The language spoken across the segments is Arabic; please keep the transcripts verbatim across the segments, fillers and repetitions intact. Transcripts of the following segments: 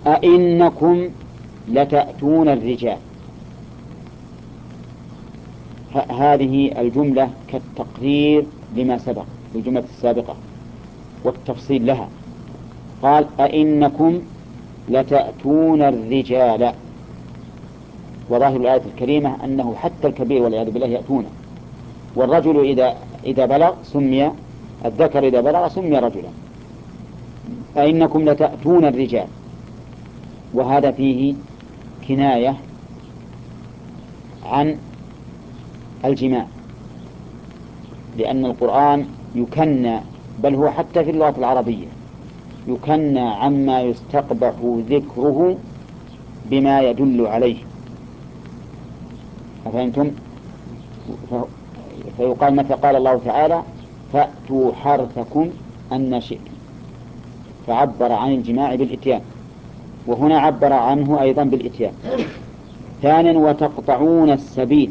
أئنكم لتأتون الرجال. هذه الجملة كالتقرير لما سبق بالجملة السابقة والتفصيل لها. قال أئنكم لتأتون الرجال، وظاهر الآية الكريمة أنه حتى الكبير والعياذ بالله يأتونه، والرجل إذا إذا بلغ سمي، الذكر إذا بلغ سمي رجلا. أئنكم لتأتون الرجال، وهذا فيه كناية عن الجماع، لأن القرآن يكنى، بل هو حتى في اللغة العربية يكنى عما يستقبح ذكره بما يدل عليه. أفهمتم؟ فيقال متى قال الله تعالى فأتوا حرثكم أن شئتم، فعبر عن الجماع بالإتيان، وهنا عبر عنه أيضا بالإتيان. ثانيا وتقطعون السبيل.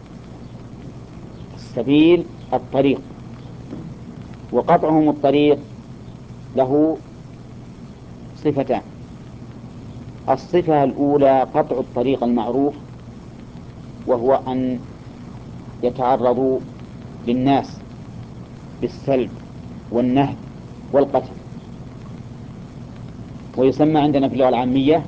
السبيل الطريق، وقطعهم الطريق له صفتان. الصفة الأولى قطع الطريق المعروف، وهو أن يتعرضوا للناس بالسلب والنهب والقتل، ويسمى عندنا في اللغة العامية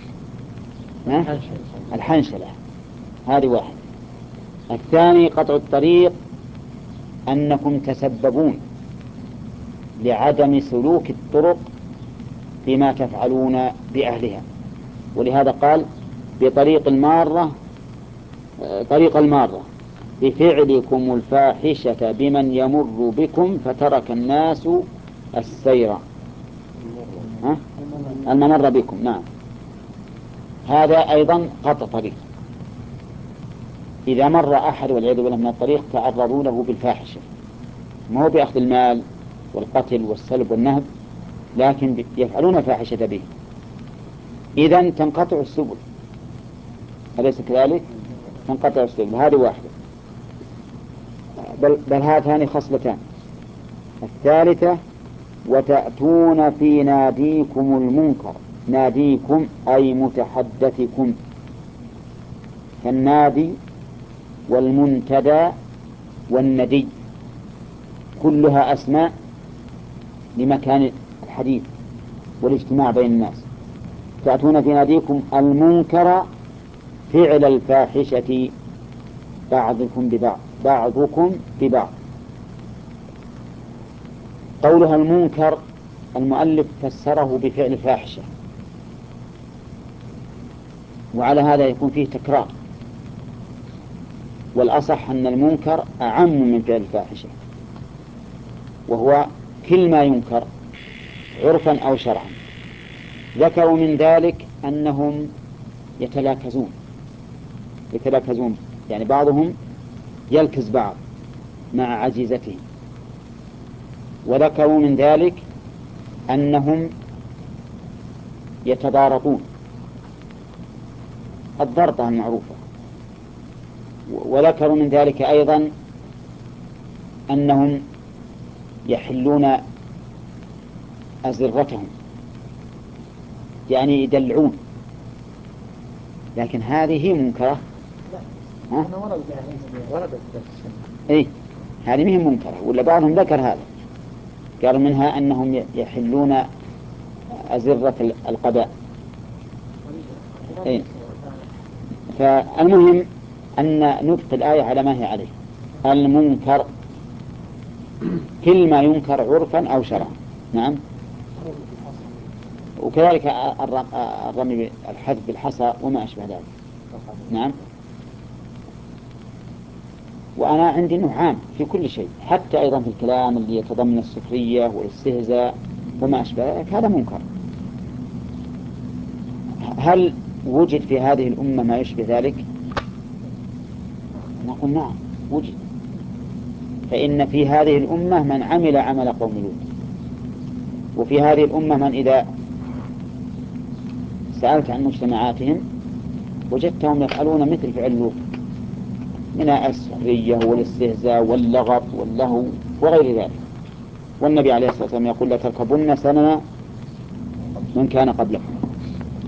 الحنشلة. هذه واحد. الثاني قطع الطريق أنكم تسببون لعدم سلوك الطرق بما تفعلون بأهلها، ولهذا قال بطريق المارة، طريق المارة بفعلكم الفاحشة بمن يمر بكم فترك الناس السير الممر بكم. نعم، هذا أيضا قطع طريق. إذا مر أحد والعياذ بالله من الطريق تعرضوا له بالفاحشة، ما هو بأخذ المال والقتل والسلب والنهب، لكن يفعلون فاحشة به، إذن تنقطع السبل، أليس كذلك؟ تنقطع السبل. هذه واحدة. بل, بل هاتان خصلتان. الثالثة وتأتون في ناديكم المنكر. ناديكم أي متحدثكم، فالنادي والمنتدى والندي كلها أسماء لمكان الحديث والاجتماع بين الناس. تأتون في ناديكم المنكر فعل الفاحشة بعضكم ببعض، بعضكم ببعض. قولها المنكر المؤلف فسره بفعل الفاحشة، وعلى هذا يكون فيه تكرار، والأصح أن المنكر أعم من فعل الفاحشة، وهو كل ما ينكر عرفا أو شرعا. ذكروا من ذلك أنهم يتلاكزون يتلاكزون يعني بعضهم يلكز بعض مع عجيزتهم. وذكروا من ذلك أنهم يتضارطون، الضرطة المعروفة. وذكروا من ذلك أيضا أنهم يحلون أزرتهم، يعني يدلعون، لكن هذه منكرة. ها؟ إيه، هذه مهم منكرة، ولا بعضهم ذكر هذا، قال منها أنهم يحلون أزرة القباء. إيه؟ فالمهم أن نبقي الآية على ما هي عليه، المنكر كل ما ينكر عرفا أو شرعا. نعم. وكذلك الرمي الحذف بالحصى وما أشبه ذلك. نعم. وأنا عندي أنه عام في كل شيء، حتى أيضا في الكلام اللي يتضمن السخرية والاستهزاء وما أشبه ذلك، هذا منكر. هل وجد في هذه الأمة ما يشبه ذلك؟ نقول نعم وجد. فإن في هذه الأمة من عمل عمل قوم لوط، وفي هذه الأمة من إذا سألت عن مجتمعاتهم وجدتهم يفعلون مثل فعل لوط من السخرية والاستهزاء واللغط واللهو وغير ذلك. والنبي عليه الصلاة والسلام يقول لا تركبن سنن من كان قبلكم.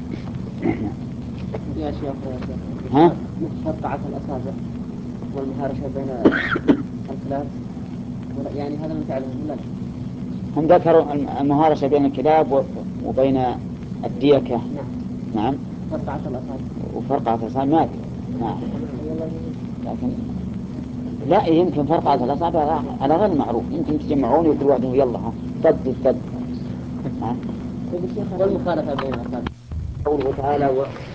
يا شيخ ها؟ مقطعة الأصابع والمهارشة بين الكلاب يعني هذا من فعلهم ولا لا؟ هم ذكروا المهارشة بين الكلاب وبين الديكة. نعم. نعم. فرقعة الأصابع. وفرقعة الأصابع ما أدري. نعم. لكن لا يمكن فرقعة الأصابع على غير المعروف، يمكن تجمعون وكل واحد يلا ها ضد ضد. والمخالفة بين الأصابع. قوله تعالى